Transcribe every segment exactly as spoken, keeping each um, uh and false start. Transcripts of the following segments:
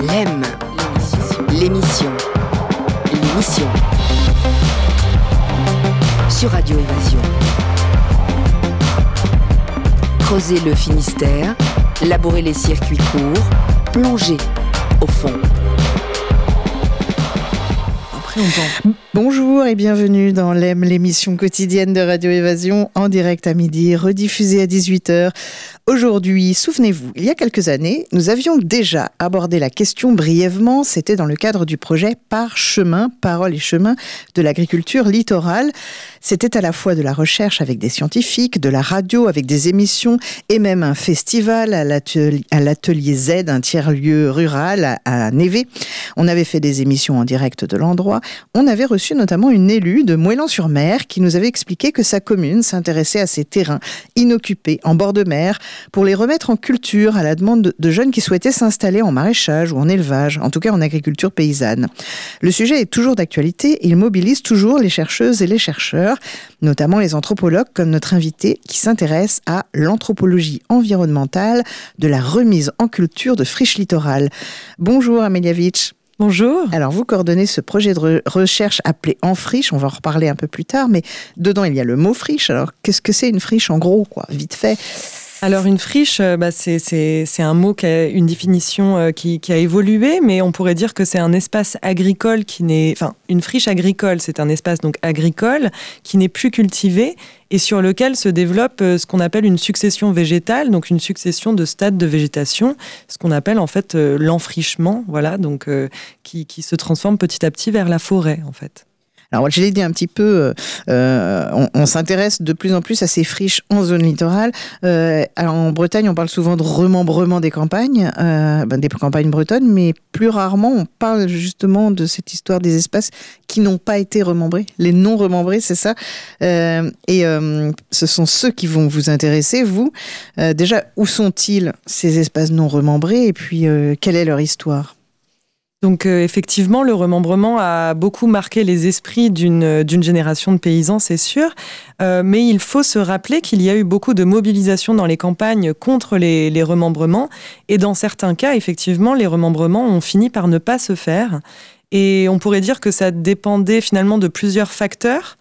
L'E M, l'émission, l'émission, sur Radio Évasion. Creuser le Finistère, labourer les circuits courts, plonger au fond. Après, on pense. Bonjour et bienvenue dans l'E M, l'émission quotidienne de Radio Évasion, en direct à midi, rediffusée à dix-huit heures. Aujourd'hui, souvenez-vous, il y a quelques années, nous avions déjà abordé la question brièvement. C'était dans le cadre du projet Parchemin, Paroles et Chemins de l'agriculture littorale. C'était à la fois de la recherche avec des scientifiques, de la radio avec des émissions et même un festival à l'atelier, à l'atelier Z, un tiers-lieu rural à, à Névé. On avait fait des émissions en direct de l'endroit. On avait reçu notamment une élue de Moëlan-sur-Mer qui nous avait expliqué que sa commune s'intéressait à ces terrains inoccupés en bord de mer pour les remettre en culture à la demande de jeunes qui souhaitaient s'installer en maraîchage ou en élevage, en tout cas en agriculture paysanne. Le sujet est toujours d'actualité et il mobilise toujours les chercheuses et les chercheurs, notamment les anthropologues comme notre invité qui s'intéresse à l'anthropologie environnementale de la remise en culture de friches littorales. Bonjour Amélia Vitch. Bonjour. Alors, vous coordonnez ce projet de re- recherche appelé En Friche. On va en reparler un peu plus tard, mais dedans, il y a le mot friche. Alors, qu'est-ce que c'est une friche en gros, quoi, vite fait? Alors, une friche, bah, c'est, c'est, c'est un mot qui a une définition euh, qui, qui a évolué, mais on pourrait dire que c'est un espace agricole qui n'est... Enfin, une friche agricole, c'est un espace donc agricole qui n'est plus cultivé et sur lequel se développe ce qu'on appelle une succession végétale, donc une succession de stades de végétation, ce qu'on appelle en fait euh, l'enfrichement, voilà, donc euh, qui, qui se transforme petit à petit vers la forêt, en fait. Alors, je l'ai dit un petit peu, euh, on, on s'intéresse de plus en plus à ces friches en zone littorale. Euh, alors, en Bretagne, on parle souvent de remembrement des campagnes, euh, ben des campagnes bretonnes, mais plus rarement, on parle justement de cette histoire des espaces qui n'ont pas été remembrés, les non remembrés, c'est ça. Euh, et euh, ce sont ceux qui vont vous intéresser, vous. Euh, déjà, où sont-ils ces espaces non remembrés et puis euh, quelle est leur histoire ? Donc euh, effectivement, le remembrement a beaucoup marqué les esprits d'une, d'une génération de paysans, c'est sûr. Euh, mais il faut se rappeler qu'il y a eu beaucoup de mobilisation dans les campagnes contre les, les remembrements. Et dans certains cas, effectivement, les remembrements ont fini par ne pas se faire. Et on pourrait dire que ça dépendait finalement de plusieurs facteurs.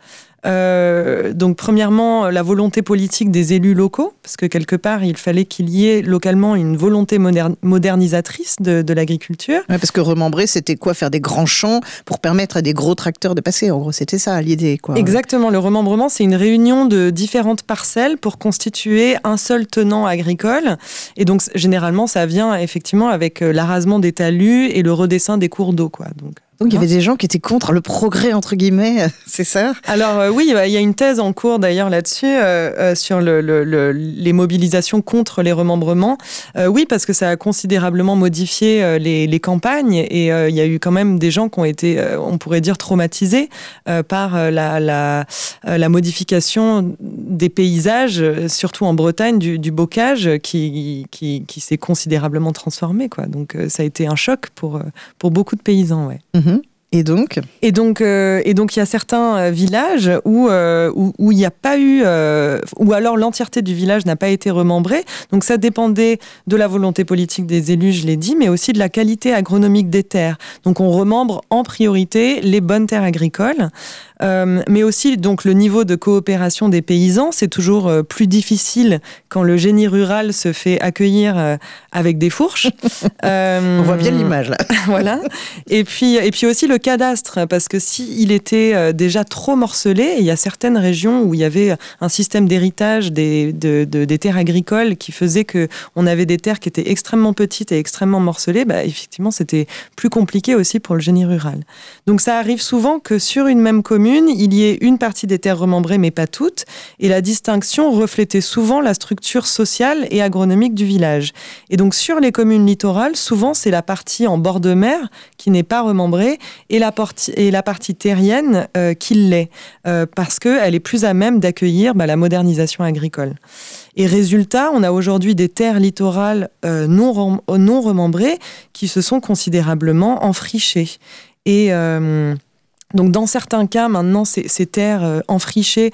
Euh, donc premièrement, la volonté politique des élus locaux, parce que quelque part, il fallait qu'il y ait localement une volonté moderne, modernisatrice de, de l'agriculture. Ouais, parce que remembrer, c'était quoi? Faire des grands champs pour permettre à des gros tracteurs de passer. En gros, c'était ça l'idée, quoi. Exactement. Le remembrement, c'est une réunion de différentes parcelles pour constituer un seul tenant agricole. Et donc, généralement, ça vient effectivement avec l'arasement des talus et le redessin des cours d'eau, quoi. Donc... Donc, il y avait des gens qui étaient contre le progrès, entre guillemets, c'est ça? Alors euh, oui, il y a une thèse en cours d'ailleurs là-dessus, euh, euh, sur le, le, le, les mobilisations contre les remembrements. Euh, oui, parce que ça a considérablement modifié euh, les, les campagnes et euh, il y a eu quand même des gens qui ont été, euh, on pourrait dire, traumatisés euh, par euh, la, la, euh, la modification des paysages, surtout en Bretagne, du, du bocage qui, qui, qui s'est considérablement transformé, quoi. Donc euh, ça a été un choc pour, pour beaucoup de paysans, ouais. Mmh. Et donc Et donc, euh, et donc, il y a certains villages où euh, où où il n'y a pas eu, euh, ou alors l'entièreté du village n'a pas été remembrée. Donc, ça dépendait de la volonté politique des élus, je l'ai dit, mais aussi de la qualité agronomique des terres. Donc, on remembre en priorité les bonnes terres agricoles. Euh, mais aussi donc le niveau de coopération des paysans, c'est toujours euh, plus difficile quand le génie rural se fait accueillir euh, avec des fourches. Euh, On voit bien l'image là. Voilà. Et puis et puis aussi le cadastre, parce que si il était euh, déjà trop morcelé, et il y a certaines régions où il y avait un système d'héritage des de, de, des terres agricoles qui faisait que on avait des terres qui étaient extrêmement petites et extrêmement morcelées, bah effectivement c'était plus compliqué aussi pour le génie rural. Donc ça arrive souvent que sur une même commune il y ait une partie des terres remembrées, mais pas toutes. Et la distinction reflétait souvent la structure sociale et agronomique du village. Et donc, sur les communes littorales, souvent, c'est la partie en bord de mer qui n'est pas remembrée et la, porti- et la partie terrienne euh, qui l'est, euh, parce qu'elle est plus à même d'accueillir bah, la modernisation agricole. Et résultat, on a aujourd'hui des terres littorales euh, non, rem- non remembrées qui se sont considérablement enfrichées. Et... Euh, Donc, dans certains cas, maintenant, ces, ces terres euh, enfrichées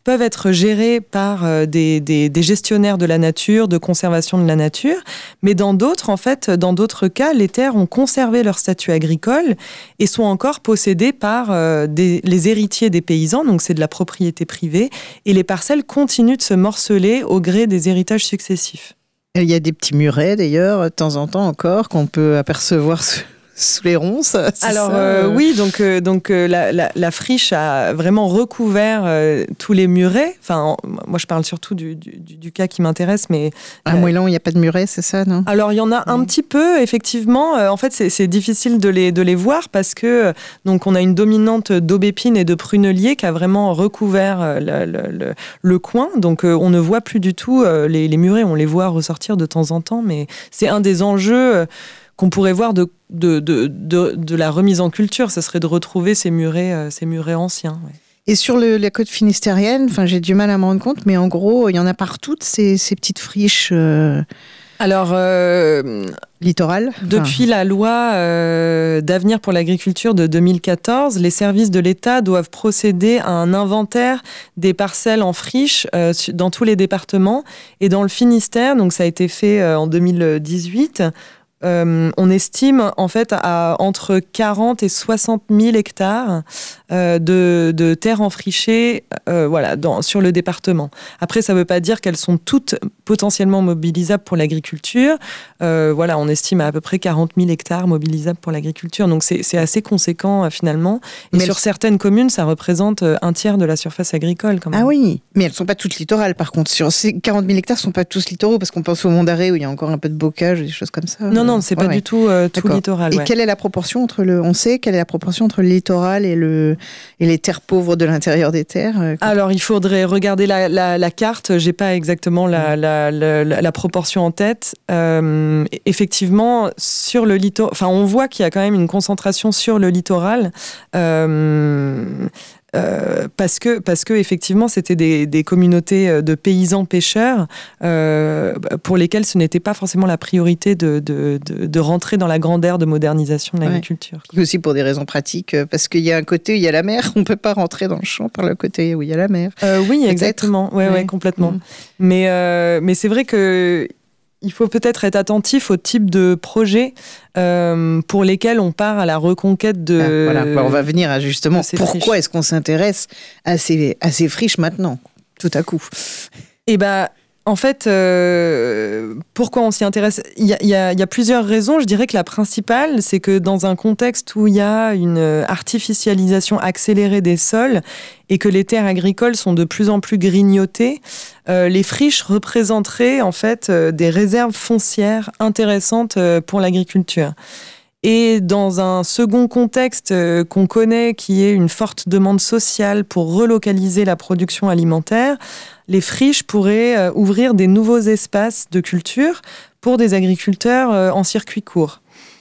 peuvent être gérées par euh, des, des, des gestionnaires de la nature, de conservation de la nature, mais dans d'autres, en fait, dans d'autres cas, les terres ont conservé leur statut agricole et sont encore possédées par euh, des, les héritiers des paysans, donc c'est de la propriété privée, et les parcelles continuent de se morceler au gré des héritages successifs. Il y a des petits murets d'ailleurs, de temps en temps encore, qu'on peut apercevoir sous les ronces. Alors ça, euh, euh... oui, donc euh, donc euh, la, la, la friche a vraiment recouvert euh, tous les murets. Enfin, en, moi je parle surtout du, du, du cas qui m'intéresse, mais à euh, Moëlan il n'y a pas de muret, c'est ça, non? Alors il y en a un oui. petit peu, effectivement. Euh, en fait, c'est, c'est difficile de les de les voir parce que euh, donc on a une dominante d'aubépine et de prunelier qui a vraiment recouvert euh, le, le, le, le coin. Donc euh, on ne voit plus du tout euh, les, les murets. On les voit ressortir de temps en temps, mais c'est un des enjeux. Euh, qu'on pourrait voir de, de, de, de, de la remise en culture, ça serait de retrouver ces murets, euh, ces murets anciens. Ouais. Et sur le, la côte finistérienne, j'ai du mal à me rendre compte, mais en gros, il y en a partout ces, ces petites friches euh, Alors, euh, littorales. Depuis enfin... la loi euh, d'avenir pour l'agriculture de deux mille quatorze, les services de l'État doivent procéder à un inventaire des parcelles en friche euh, dans tous les départements. Et dans le Finistère, donc ça a été fait euh, en deux mille dix-huit, Euh, on estime en fait à entre quarante et soixante mille hectares euh, de, de terres enfrichées euh, voilà, dans, sur le département. Après, ça ne veut pas dire qu'elles sont toutes potentiellement mobilisables pour l'agriculture. Euh, voilà, on estime à à peu près quarante mille hectares mobilisables pour l'agriculture. Donc c'est, c'est assez conséquent euh, finalement. Et mais sur elles... certaines communes, ça représente un tiers de la surface agricole quand même. Ah oui, mais elles ne sont pas toutes littorales par contre. Sur ces quarante mille hectares, ne sont pas tous littoraux parce qu'on pense au Mont d'Arrée où il y a encore un peu de bocage ou des choses comme ça. Non, non. Non, c'est pas ouais, du tout euh, tout D'accord. littoral. Et ouais. quelle est la proportion entre le, on sait quelle est la proportion entre le littoral et le et les terres pauvres de l'intérieur des terres? euh, Alors il faudrait regarder la, la, la carte. J'ai pas exactement la, la, la, la, la proportion en tête. Euh, effectivement, sur le littoral, enfin on voit qu'il y a quand même une concentration sur le littoral. Euh, Euh, parce que parce que effectivement c'était des, des communautés de paysans pêcheurs euh, pour lesquels ce n'était pas forcément la priorité de, de, de, de rentrer dans la grande ère de modernisation de l'agriculture. Ouais. Aussi pour des raisons pratiques, parce qu'il y a un côté où il y a la mer, on peut pas rentrer dans le champ par le côté où il y a la mer. Euh, oui, peut-être. exactement, ouais, ouais. ouais, complètement. Mmh. Mais euh, mais c'est vrai que il faut peut-être être attentif au type de projet euh, pour lesquels on part à la reconquête de... Ah, voilà, bah, on va venir à justement pourquoi friches. Est-ce qu'on s'intéresse à ces, à ces friches maintenant, tout à coup? Eh bien, en fait, euh, pourquoi on s'y intéresse? Il y a, il y a, il y a plusieurs raisons. Je dirais que la principale, c'est que dans un contexte où il y a une artificialisation accélérée des sols et que les terres agricoles sont de plus en plus grignotées, euh, les friches représenteraient en fait euh, des réserves foncières intéressantes euh, pour l'agriculture. Et dans un second contexte euh, qu'on connaît, qui est une forte demande sociale pour relocaliser la production alimentaire, les friches pourraient euh, ouvrir des nouveaux espaces de culture pour des agriculteurs euh, en circuit court.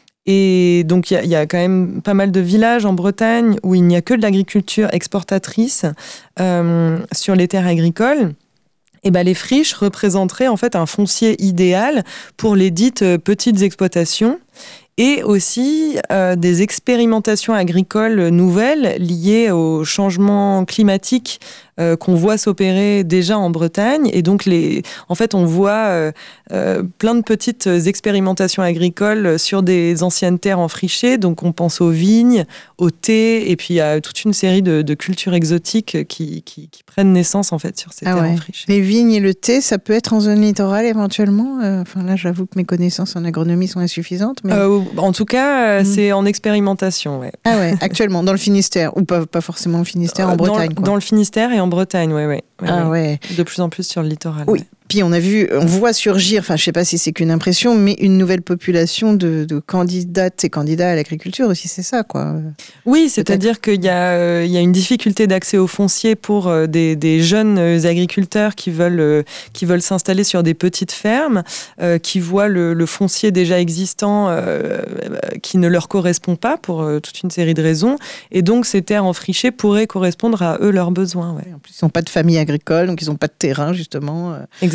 Et donc, il y, y a quand même pas mal de villages en Bretagne où il n'y a que de l'agriculture exportatrice euh, sur les terres agricoles. Et ben, les friches représenteraient en fait un foncier idéal pour les dites petites exploitations et aussi euh, des expérimentations agricoles nouvelles liées au changement climatique euh, qu'on voit s'opérer déjà en Bretagne. Et donc, les, en fait, on voit euh, euh, plein de petites expérimentations agricoles sur des anciennes terres enfrichées. Donc, on pense aux vignes, au thé, et puis à toute une série de, de cultures exotiques qui, qui, qui prennent naissance en fait sur ces ah terres ouais. enfrichées. Les vignes et le thé, ça peut être en zone littorale éventuellement. Enfin là, j'avoue que mes connaissances en agronomie sont insuffisantes. Mais... Euh, en tout cas, mmh. c'est en expérimentation. Ouais. Ah ouais, actuellement dans le Finistère ou pas, pas forcément le Finistère, en Bretagne. Dans, quoi. dans le Finistère et en Bretagne, ouais, ouais. ouais ah ouais. ouais. De plus en plus sur le littoral. Oui. Ouais. Puis on a vu, on voit surgir, enfin je sais pas si c'est qu'une impression, mais une nouvelle population de, de candidates et candidats à l'agriculture aussi, c'est ça quoi. Oui, c'est-à-dire qu'il y a, euh, il y a une difficulté d'accès au foncier pour euh, des, des jeunes agriculteurs qui veulent, euh, qui veulent s'installer sur des petites fermes, euh, qui voient le, le foncier déjà existant euh, qui ne leur correspond pas pour euh, toute une série de raisons, et donc ces terres enfrichées pourraient correspondre à eux leurs besoins. Ouais. En plus, ils n'ont pas de famille agricole, donc ils n'ont pas de terrain justement. Exactement.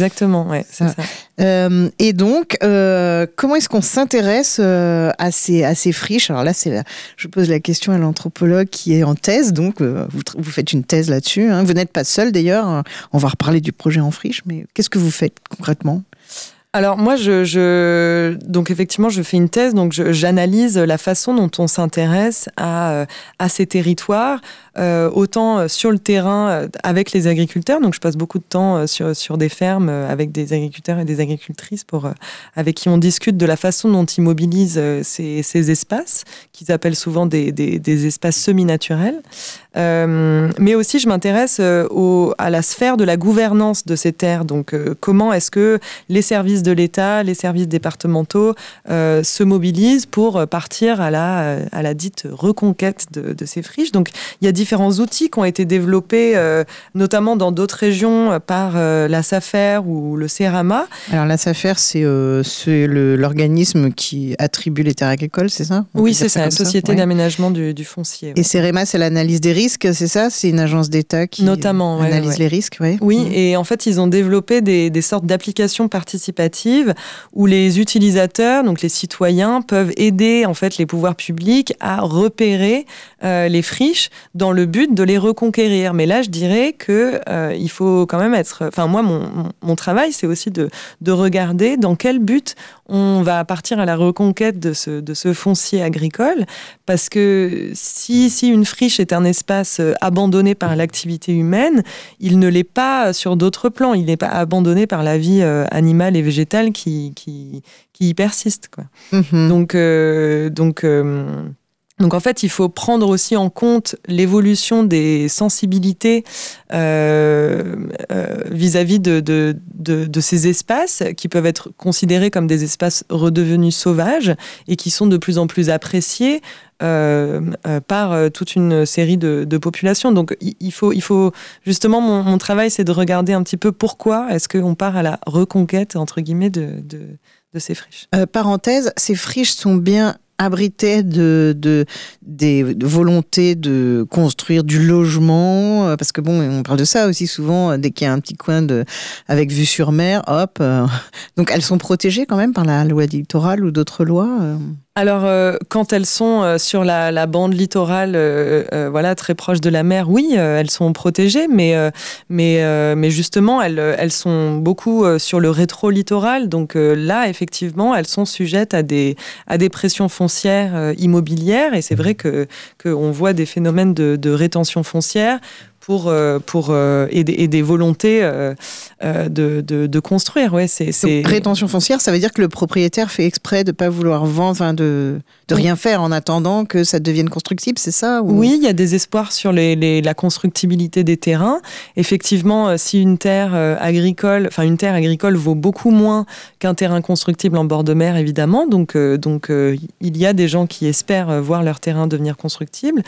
Exactement, ouais, c'est ah. ça. Euh, et donc, euh, comment est-ce qu'on s'intéresse euh, à, ces, à ces friches ? Alors là, c'est la, je pose la question à l'anthropologue qui est en thèse, donc euh, vous, vous faites une thèse là-dessus. Hein. Vous n'êtes pas seul d'ailleurs, on va reparler du projet en friche, mais qu'est-ce que vous faites concrètement ? Alors moi, je, je, donc effectivement, je fais une thèse, donc je, j'analyse la façon dont on s'intéresse à, à ces territoires, euh, autant sur le terrain avec les agriculteurs. Donc je passe beaucoup de temps sur, sur des fermes avec des agriculteurs et des agricultrices pour, avec qui on discute de la façon dont ils mobilisent ces, ces espaces, qu'ils appellent souvent des, des, des espaces semi-naturels. Euh, mais aussi, je m'intéresse au, à la sphère de la gouvernance de ces terres. Donc euh, comment est-ce que les services de l'État, les services départementaux euh, se mobilisent pour partir à la, à la dite reconquête de, de ces friches. Donc, il y a différents outils qui ont été développés, euh, notamment dans d'autres régions, par euh, la SAFER ou le CERAMA. Alors, la SAFER, c'est, euh, c'est le, l'organisme qui attribue les terres agricoles, c'est ça ? On oui, c'est ça, la Société ouais. d'aménagement du, du foncier. Ouais. Et CERAMA, c'est l'analyse des risques, c'est ça ? C'est une agence d'État qui notamment, analyse ouais, ouais. les risques, ouais. Oui, mmh. et en fait, ils ont développé des, des sortes d'applications participatives où les utilisateurs, donc les citoyens, peuvent aider en fait les pouvoirs publics à repérer euh, les friches dans le but de les reconquérir. Mais là, je dirais que euh, il faut quand même être. Enfin, moi, mon, mon, mon travail, c'est aussi de, de regarder dans quel but on va partir à la reconquête de ce, de ce foncier agricole, parce que si, si une friche est un espace abandonné par l'activité humaine, il ne l'est pas sur d'autres plans. Il n'est pas abandonné par la vie euh, animale et végétale qui, qui, qui y persiste, quoi. Mmh. Donc, euh, donc, euh, donc, en fait, il faut prendre aussi en compte l'évolution des sensibilités euh, euh, vis-à-vis de, de, de, de ces espaces qui peuvent être considérés comme des espaces redevenus sauvages et qui sont de plus en plus appréciés Euh, euh, par euh, toute une série de, de populations. Donc il faut, il faut justement, mon, mon travail, c'est de regarder un petit peu pourquoi est-ce qu'on part à la reconquête, entre guillemets, de, de, de ces friches. Euh, parenthèse, ces friches sont bien abritées de, de, des volontés de construire du logement, parce que bon, on parle de ça aussi souvent, dès qu'il y a un petit coin de, avec vue sur mer, hop. Euh, donc elles sont protégées quand même par la loi littorale ou d'autres lois euh. Alors, euh, quand elles sont euh, sur la, la bande littorale, euh, euh, voilà, très proche de la mer, oui, euh, elles sont protégées, mais, euh, mais, euh, mais justement, elles, elles sont beaucoup euh, sur le rétro-littoral. Donc euh, là, effectivement, elles sont sujettes à des, à des pressions foncières euh, immobilières. Et c'est vrai que, qu'on voit des phénomènes de, de rétention foncière pour, euh, pour, euh, et, des, et des volontés euh, euh, de, de, de construire. Ouais, c'est, c'est... Donc, rétention foncière, ça veut dire que le propriétaire fait exprès de ne pas vouloir vendre, enfin de, de oui. rien faire en attendant que ça devienne constructible, c'est ça ou... Oui, il y a des espoirs sur les, les, la constructibilité des terrains. Effectivement, si une terre agricole, enfin une terre agricole vaut beaucoup moins qu'un terrain constructible en bord de mer, évidemment. Donc, euh, donc euh, il y a des gens qui espèrent voir leur terrain devenir constructible.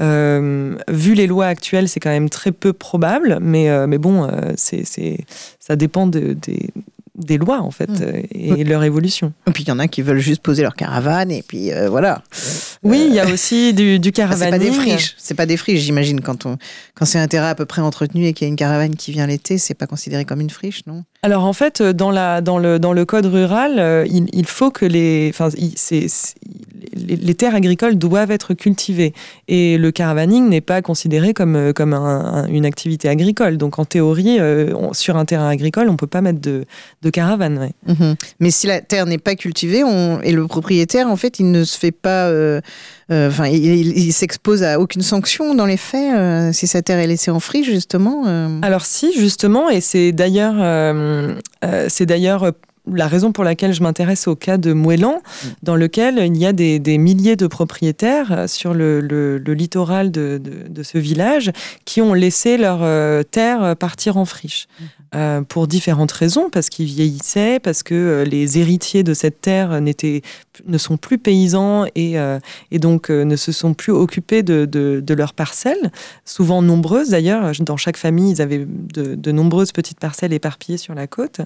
Euh, vu les lois actuelles, c'est quand même très peu probable, mais, euh, mais bon, euh, c'est, c'est, ça dépend de, des, des lois, en fait, mmh. et oui. leur évolution. Et puis, il y en a qui veulent juste poser leur caravane, et puis euh, voilà. Oui, il euh... y a aussi du, du caravaning. C'est pas des friches, c'est pas des friches, j'imagine, quand, on, quand c'est un terrain à peu près entretenu et qu'il y a une caravane qui vient l'été, c'est pas considéré comme une friche, non ? Alors, en fait, dans, la, dans, le, dans le code rural, euh, il, il faut que les... Enfin, c'est, c'est, les, les terres agricoles doivent être cultivées. Et le caravaning n'est pas considéré comme, comme un, un, une activité agricole. Donc, en théorie, euh, on, sur un terrain agricole, on ne peut pas mettre de, de caravane. Ouais. Mmh. Mais si la terre n'est pas cultivée, on, et le propriétaire, en fait, il ne se fait pas... Euh, euh, il, il, il s'expose à aucune sanction dans les faits, euh, si sa terre est laissée en friche, justement euh... Alors si, justement, et c'est d'ailleurs... Euh, euh, c'est d'ailleurs... la raison pour laquelle je m'intéresse au cas de Mouélan, dans lequel il y a des, des milliers de propriétaires sur le, le, le littoral de, de, de ce village qui ont laissé leur euh, terre partir en friche. Euh, pour différentes raisons, parce qu'ils vieillissaient, parce que euh, les héritiers de cette terre n'étaient, ne sont plus paysans et, euh, et donc euh, ne se sont plus occupés de, de, de leurs parcelles, souvent nombreuses d'ailleurs. Dans chaque famille, ils avaient de, de nombreuses petites parcelles éparpillées sur la côte.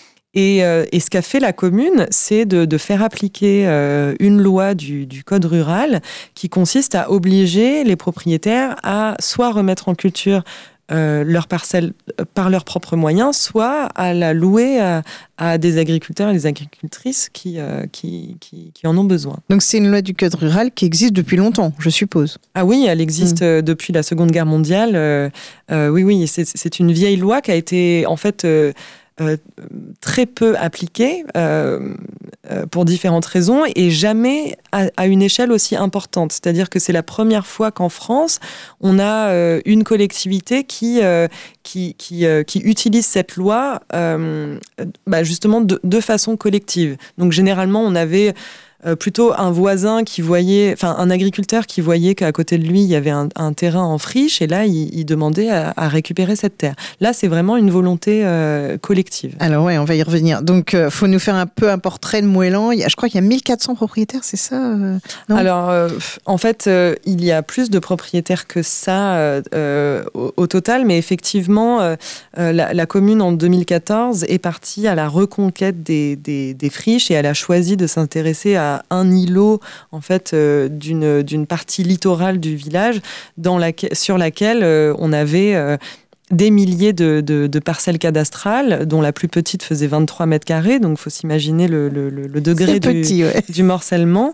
Et, euh, et ce qu'a fait la commune, c'est de, de faire appliquer euh, une loi du, du code rural qui consiste à obliger les propriétaires à soit remettre en culture euh, leur parcelle par leurs propres moyens, soit à la louer à, à des agriculteurs et des agricultrices qui, euh, qui, qui, qui en ont besoin. Donc c'est une loi du code rural qui existe depuis longtemps, je suppose. Ah oui, elle existe mmh. depuis la Seconde Guerre mondiale. Euh, euh, oui, oui, c'est, c'est une vieille loi qui a été en fait euh, euh, très peu appliquée euh, euh, pour différentes raisons et jamais à, à une échelle aussi importante. C'est-à-dire que c'est la première fois qu'en France, on a euh, une collectivité qui, euh, qui, qui, euh, qui utilise cette loi euh, bah justement de, de façon collective. Donc généralement, on avait Euh, plutôt un voisin qui voyait, enfin un agriculteur qui voyait qu'à côté de lui il y avait un, un terrain en friche et là il, il demandait à, à récupérer cette terre. Là c'est vraiment une volonté euh, collective. Alors ouais, on va y revenir. Donc euh, faut nous faire un peu un portrait de Moëlan. Il y a, je crois qu'il y a mille quatre cents propriétaires, c'est ça euh, non Alors euh, en fait euh, il y a plus de propriétaires que ça euh, euh, au, au total, mais effectivement euh, euh, la, la commune en deux mille quatorze est partie à la reconquête des, des, des friches et elle a choisi de s'intéresser à un îlot en fait euh, d'une d'une partie littorale du village dans laquelle, sur laquelle euh, on avait euh, des milliers de, de, de parcelles cadastrales, dont la plus petite faisait vingt-trois mètres carrés, donc il faut s'imaginer le, le, le degré du, petit, ouais. du morcellement.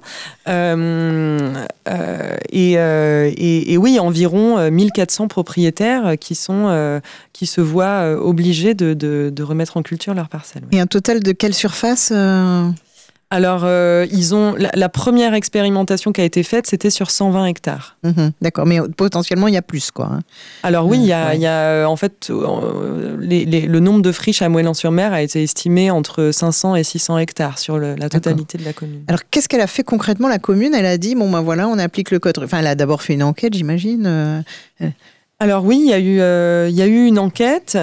Euh, euh, et, euh, et, et oui, environ mille quatre cents propriétaires qui, sont, euh, qui se voient obligés de, de, de remettre en culture leurs parcelles. Ouais. Et un total de quelle surface euh... Alors, euh, ils ont la, la première expérimentation qui a été faite, c'était sur cent vingt hectares. Mmh, d'accord, mais potentiellement, il y a plus, quoi. Hein. Alors oui, il y a, ouais. il y a en fait, euh, les, les, le nombre de friches à Moëlan-sur-Mer a été estimé entre cinq cents et six cents hectares sur le, la totalité d'accord. de la commune. Alors, qu'est-ce qu'elle a fait concrètement, la commune ? Elle a dit, bon, ben voilà, on applique le code... Enfin, elle a d'abord fait une enquête, j'imagine. Euh... Alors oui, il y a eu, euh, il y a eu une enquête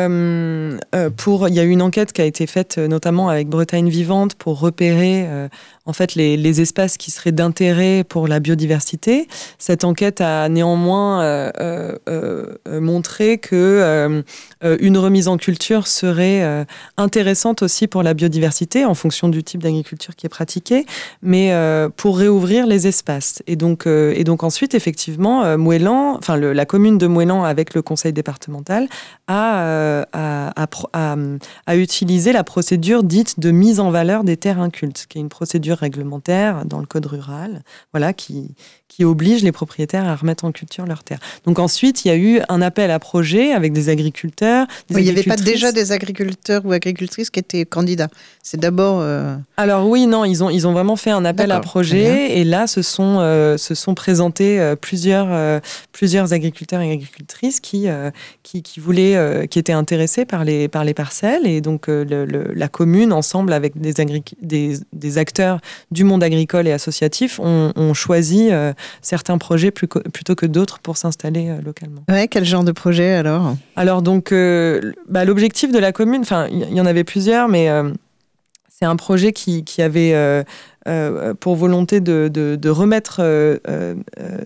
euh, euh, pour, il y a eu une enquête qui a été faite notamment avec Bretagne Vivante pour repérer euh, en fait les, les espaces qui seraient d'intérêt pour la biodiversité. Cette enquête a néanmoins euh, euh, euh, montré que euh, une remise en culture serait euh, intéressante aussi pour la biodiversité en fonction du type d'agriculture qui est pratiquée, mais euh, pour réouvrir les espaces. Et donc, euh, et donc ensuite, effectivement, euh, Moëlan, enfin le, la commune de Moëlan avec le conseil départemental a, euh, a, a, a, a utilisé la procédure dite de mise en valeur des terres incultes, qui est une procédure réglementaire dans le code rural, voilà, qui, qui oblige les propriétaires à remettre en culture leurs terres. Donc ensuite, il y a eu un appel à projet avec des agriculteurs. Des oui, il n'y avait pas déjà des agriculteurs ou agricultrices qui étaient candidats. C'est d'abord... Euh... Alors oui, non, ils ont, ils ont vraiment fait un appel D'accord, à projet et là, se sont, euh, se sont présentés euh, plusieurs, euh, plusieurs agriculteurs et agricultrices qui, euh, qui, qui voulaient, euh, qui étaient intéressés par les, par les parcelles et donc euh, le, le, la commune, ensemble avec des, agric- des, des acteurs du monde agricole et associatif, ont, ont choisi euh, certains projets plus co- plutôt que d'autres pour s'installer euh, localement. Ouais, quel genre de projet alors ? Alors donc, euh, bah, l'objectif de la commune, enfin, il y, y en avait plusieurs, mais euh, c'est un projet qui, qui avait euh, euh, pour volonté de, de, de remettre euh, euh,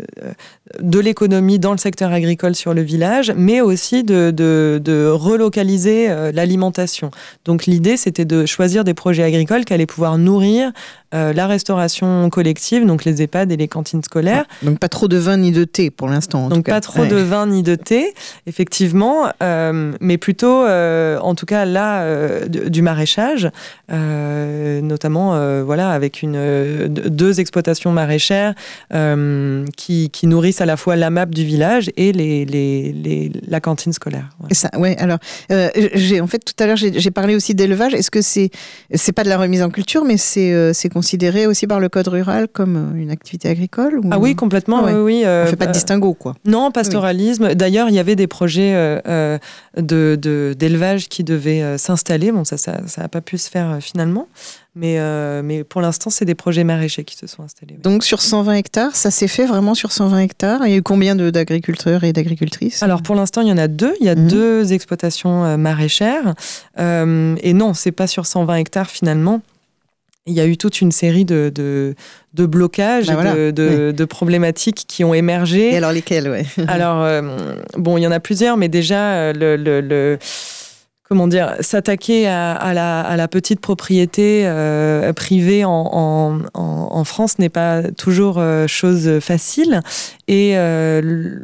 de l'économie dans le secteur agricole sur le village, mais aussi de, de, de relocaliser euh, l'alimentation. Donc l'idée, c'était de choisir des projets agricoles qui allaient pouvoir nourrir euh, la restauration collective, donc les EHPAD et les cantines scolaires. Donc pas trop de vin ni de thé pour l'instant. En donc tout cas. pas trop ouais. de vin ni de thé, effectivement, euh, mais plutôt, euh, en tout cas là, euh, du, du maraîchage, euh, notamment, euh, voilà, avec une euh, deux exploitations maraîchères euh, qui, qui nourrissent à la fois l'A M A P du village et les, les, les, la cantine scolaire. Ouais. Et ça, ouais. Alors, euh, j'ai en fait tout à l'heure j'ai, j'ai parlé aussi d'élevage. Est-ce que c'est c'est pas de la remise en culture, mais c'est euh, c'est considéré aussi par le code rural comme une activité agricole ou... Ah oui, complètement. Ah ouais. Oui, oui, euh, on fait pas de distinguo, quoi. Non, pastoralisme. Oui. D'ailleurs, il y avait des projets euh, de, de d'élevage qui devaient euh, s'installer. Bon, ça, ça, ça a pas pu se faire euh, finalement. Mais, euh, mais pour l'instant, c'est des projets maraîchers qui se sont installés. Oui. Donc sur cent vingt hectares, ça s'est fait vraiment sur cent vingt hectares. Il y a eu combien de, d'agriculteurs et d'agricultrices ? Alors pour l'instant, il y en a deux. Il y a mmh. deux exploitations euh, maraîchères. Euh, et non, c'est pas sur cent vingt hectares finalement. Il y a eu toute une série de, de, de blocages, bah voilà. de, de, oui. de problématiques qui ont émergé. Et alors lesquelles, ouais. Alors, euh, bon, il y en a plusieurs, mais déjà, le... le, le comment dire, s'attaquer à, à, la, à la petite propriété euh, privée en, en, en France n'est pas toujours euh, chose facile. Et euh,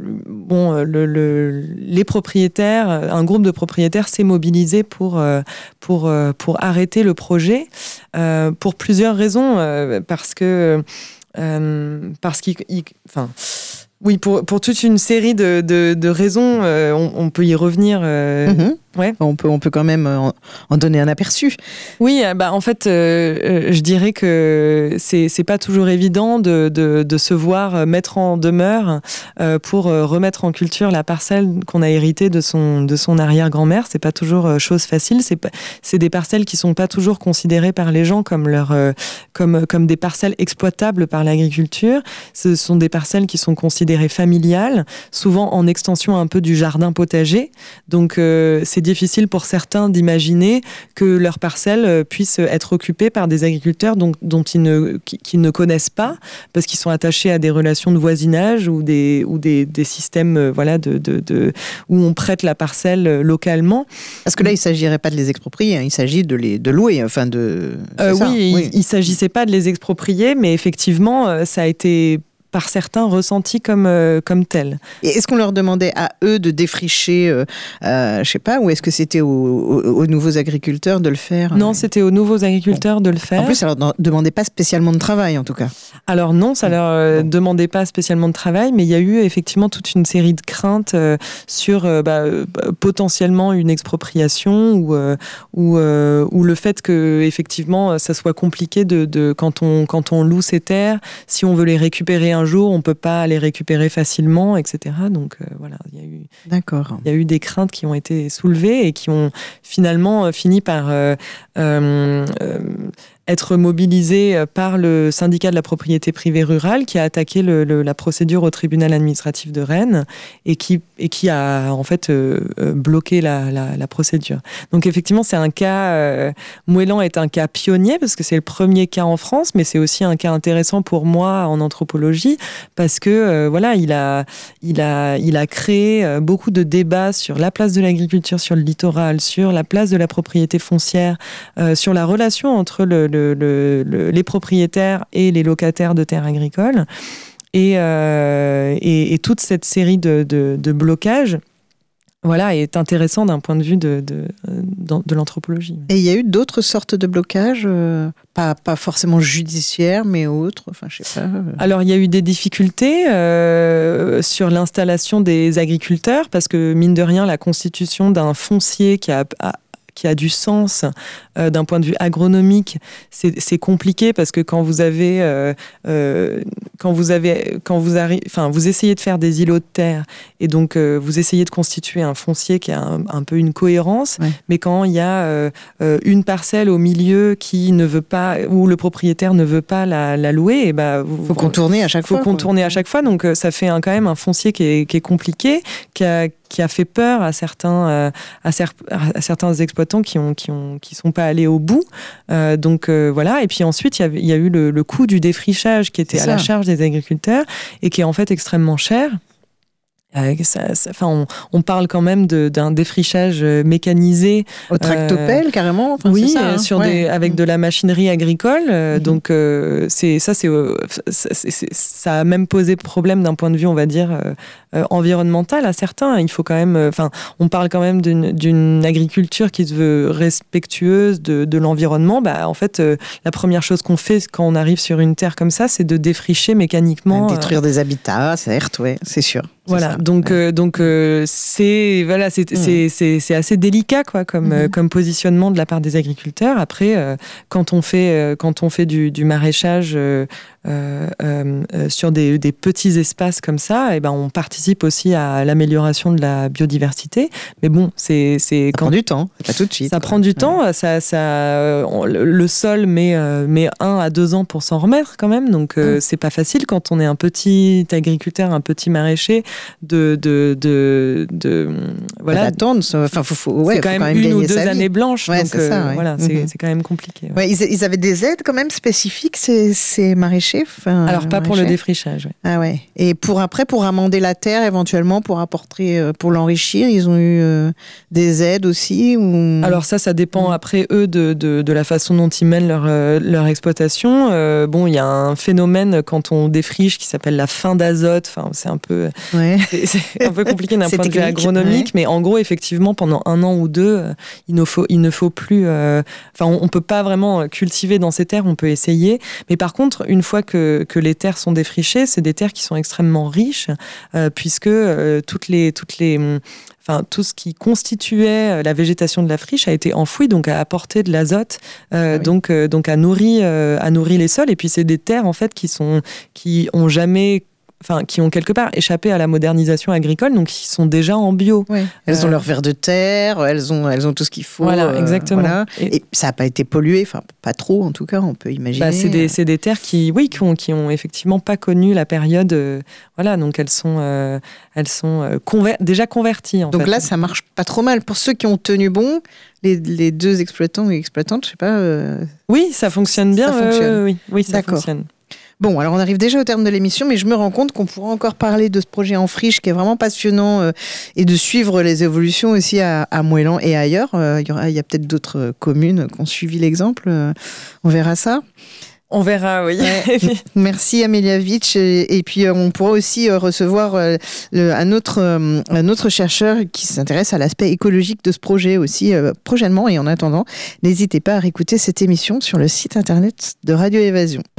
bon, le, le, les propriétaires, un groupe de propriétaires s'est mobilisé pour, euh, pour, euh, pour arrêter le projet euh, pour plusieurs raisons. Euh, parce que, euh, parce qu'il, il, enfin. Oui, pour, pour toute une série de, de, de raisons, euh, on, on peut y revenir. Euh, mmh. ouais. on, peut, on peut quand même en, en donner un aperçu. Oui, bah, en fait, euh, je dirais que c'est, c'est pas toujours évident de, de, de se voir mettre en demeure euh, pour remettre en culture la parcelle qu'on a héritée de son, de son arrière-grand-mère. C'est pas toujours chose facile. C'est, pas, c'est des parcelles qui sont pas toujours considérées par les gens comme, leur, euh, comme, comme des parcelles exploitables par l'agriculture. Ce sont des parcelles qui sont considérées familiales, souvent en extension un peu du jardin potager. Donc euh, c'est difficile pour certains d'imaginer que leurs parcelles puissent être occupées par des agriculteurs dont, dont ils ne, qui, qui ne connaissent pas, parce qu'ils sont attachés à des relations de voisinage ou des, ou des, des systèmes euh, voilà, de, de, de, où on prête la parcelle localement. Parce que là, il ne s'agirait pas de les exproprier, hein, il s'agit de les de louer. Enfin de, euh, ça, oui, oui, il ne s'agissait pas de les exproprier, mais effectivement, ça a été par certains ressentis comme, euh, comme tel. Et est-ce qu'on leur demandait à eux de défricher, euh, euh, je sais pas, ou est-ce que c'était aux, aux, aux nouveaux agriculteurs de le faire? Non, c'était aux nouveaux agriculteurs bon. de le faire. En plus, ça leur demandait pas spécialement de travail, en tout cas. Alors non, ça leur euh, bon. demandait pas spécialement de travail, mais il y a eu effectivement toute une série de craintes euh, sur euh, bah, euh, potentiellement une expropriation ou, euh, ou, euh, ou le fait que effectivement ça soit compliqué de, de quand on quand on loue ces terres, si on veut les récupérer un jour, on peut pas les récupérer facilement, et cetera. Donc euh, voilà, il y a eu, D'accord. il y a eu des craintes qui ont été soulevées et qui ont finalement fini par euh, euh, euh, être mobilisé par le syndicat de la propriété privée rurale qui a attaqué le, le, la procédure au tribunal administratif de Rennes et qui, et qui a en fait euh, bloqué la, la, la procédure. Donc effectivement, c'est un cas, euh, Mouellan est un cas pionnier parce que c'est le premier cas en France, mais c'est aussi un cas intéressant pour moi en anthropologie parce que euh, voilà, il a, il a, il a créé beaucoup de débats sur la place de l'agriculture sur le littoral, sur la place de la propriété foncière, euh, sur la relation entre le Le, le, le, les propriétaires et les locataires de terres agricoles. Et, euh, et, et toute cette série de, de, de blocages voilà, est intéressant d'un point de vue de, de, de, de l'anthropologie. Et il y a eu d'autres sortes de blocages, euh, pas, pas forcément judiciaires, mais autres, enfin, je sais pas. Alors, il y a eu des difficultés euh, sur l'installation des agriculteurs, parce que, mine de rien, la constitution d'un foncier qui a, a qui a du sens euh, d'un point de vue agronomique, c'est, c'est compliqué parce que quand vous avez, euh, euh, quand vous avez, quand vous arrivez, enfin, vous essayez de faire des îlots de terre et donc euh, vous essayez de constituer un foncier qui a un, un peu une cohérence, ouais. Mais quand il y a euh, une parcelle au milieu qui ne veut pas, où le propriétaire ne veut pas la, la louer, et ben, vous, faut contourner à chaque faut fois. Faut contourner quoi. à chaque fois, donc ça fait un, quand même un foncier qui est, qui est compliqué, qui a qui a fait peur à certains, euh, à, cer- à certains exploitants qui ont, qui ont, qui sont pas allés au bout. Euh, donc euh, voilà. Et puis ensuite, il y, y a eu le, le coût du défrichage qui était à la charge des agriculteurs et qui est en fait extrêmement cher. Euh, ça, ça, enfin, on, on parle quand même de, d'un défrichage mécanisé. Au tractopelle, euh, carrément enfin, oui, c'est ça, hein. sur ouais. des, avec de la machinerie agricole. Euh, mm-hmm. Donc, euh, c'est, ça, c'est, euh, c'est, c'est, ça a même posé problème d'un point de vue, on va dire, euh, euh, environnemental à certains. Il faut quand même... Enfin, euh, on parle quand même d'une, d'une agriculture qui se veut respectueuse de, de l'environnement. Bah, en fait, euh, la première chose qu'on fait quand on arrive sur une terre comme ça, c'est de défricher mécaniquement. Détruire euh, des habitats, certes, oui, c'est sûr. Voilà, ça, donc ouais. euh, donc euh, c'est voilà, c'est mmh. c'est c'est c'est assez délicat quoi comme mmh. euh, comme positionnement de la part des agriculteurs. Après, euh, quand on fait euh, quand on fait du du maraîchage euh, euh, euh, sur des des petits espaces comme ça, et ben on participe aussi à l'amélioration de la biodiversité. Mais bon, c'est c'est ça quand prend du temps, pas tout de suite. Ça quoi. prend du ouais. temps, ça ça on, le sol met euh, met un à deux ans pour s'en remettre quand même. Donc euh, mmh. c'est pas facile quand on est un petit agriculteur, un petit maraîcher. de, de, de, de voilà. D'attendre, enfin, faut, faut, ouais, c'est quand, faut même quand même une ou deux sa vie. années blanches, ouais, donc c'est ça, euh, ouais. voilà, mm-hmm. c'est, c'est quand même compliqué. Ouais. Ouais, ils, ils avaient des aides quand même spécifiques, ces, ces maraîchers. Enfin, Alors pas maraîchers. pour le défrichage. Ouais. Ah ouais. Et pour après, pour amender la terre éventuellement, pour apporter, euh, pour l'enrichir, ils ont eu euh, des aides aussi ou... Alors ça, ça dépend après eux de, de, de la façon dont ils mènent leur, euh, leur exploitation. Euh, bon, il y a un phénomène quand on défriche qui s'appelle la fin d'azote. Enfin, c'est un peu, ouais. c'est, c'est un peu compliqué d'un c'est point de vue technique, agronomique, ouais. mais en gros, effectivement, pendant un an ou deux, euh, il ne faut, il ne faut plus. Euh, enfin, on, on peut pas vraiment cultiver dans ces terres. On peut essayer, mais par contre, une fois que, que les terres sont défrichées, c'est des terres qui sont extrêmement riches, euh, puisque euh, toutes les, toutes les Enfin, tout ce qui constituait la végétation de la friche a été enfoui, donc a apporté de l'azote, euh, oui. donc, euh, donc a nourri, euh, a nourri les sols. Et puis c'est des terres en fait qui sont, qui ont jamais, enfin, qui ont quelque part échappé à la modernisation agricole, donc qui sont déjà en bio. Oui. Elles euh, ont leur ver de terre, elles ont, elles ont tout ce qu'il faut. Voilà, euh, exactement. Voilà. Et, et ça n'a pas été pollué, enfin pas trop en tout cas, on peut imaginer. Bah, c'est des, c'est des terres qui, oui, qui ont, qui ont effectivement pas connu la période, euh, voilà, donc elles sont, euh, elles sont euh, conver- déjà converties. En donc fait. là, ça marche pas trop mal pour ceux qui ont tenu bon. Les, les deux exploitants et exploitantes, je sais pas. Euh, oui, ça fonctionne bien. Ça fonctionne. Euh, oui, oui, ça D'accord. fonctionne. Bon, alors on arrive déjà au terme de l'émission, mais je me rends compte qu'on pourra encore parler de ce projet en friche qui est vraiment passionnant euh, et de suivre les évolutions aussi à, à Moëlan et ailleurs. Euh, il y aura, il y a peut-être d'autres communes qui ont suivi l'exemple. Euh, on verra ça. On verra, oui. Ouais. Merci Amélia Vitch. Et, et puis on pourra aussi recevoir euh, le, un, autre, euh, un autre chercheur qui s'intéresse à l'aspect écologique de ce projet aussi euh, prochainement. Et en attendant, n'hésitez pas à réécouter cette émission sur le site internet de Radio Évasion.